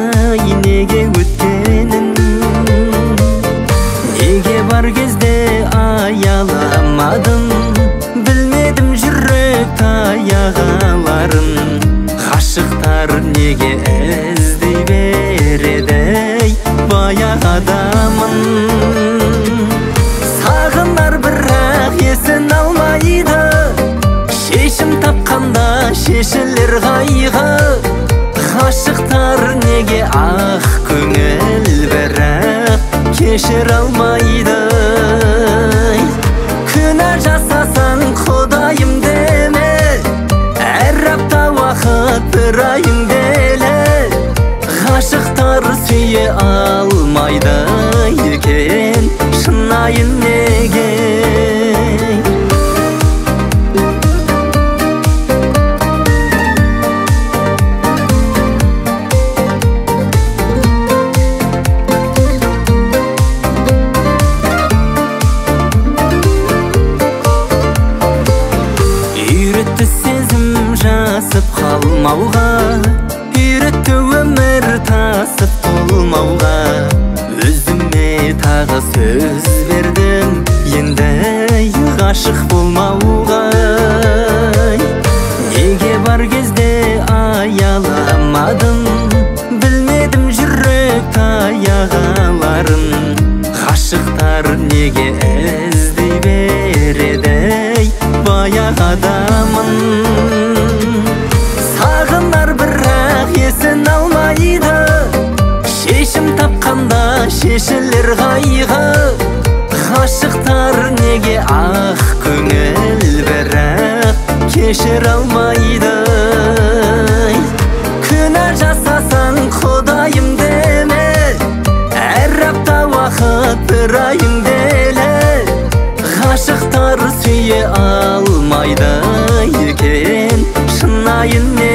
неге өткенін, неге бар кезде аяламадым, білмедім жүрек таяғаларын. Ғашықтар неге іздей береді баяғы адамын. Сағынар бірақ есін алмайды, шешім тапқанда шешілер қайғы. Ғашықтар неге ақ көңіл бірақ кешір алмайды. Күнә жасасаң Құдайым деме, әр апта уақыт бір айың деле. Ғашықтар сүйе алмайды екен, шынайын неге? Үйретті сезім жасып қалмауға, үйретті өмір тасып толмауға. Өзіме тағы сөз бердім, енді ғашық болмауға. Неге бар кезде аяламадым, білмедім жүрек таяғаларын. Ғашықтар неге іздей береді баяғы адамын. Сағынар бірақ есін алмайды, шешім тапқанда шешілер қайғы. Ғашықтар неге ақ көңіл бірақ кешір алмайды. Күнә жасасаң Құдайым деме, әр апта уақыт бір айың деле. Ғашықтар сүйе алмайды екен, шынайын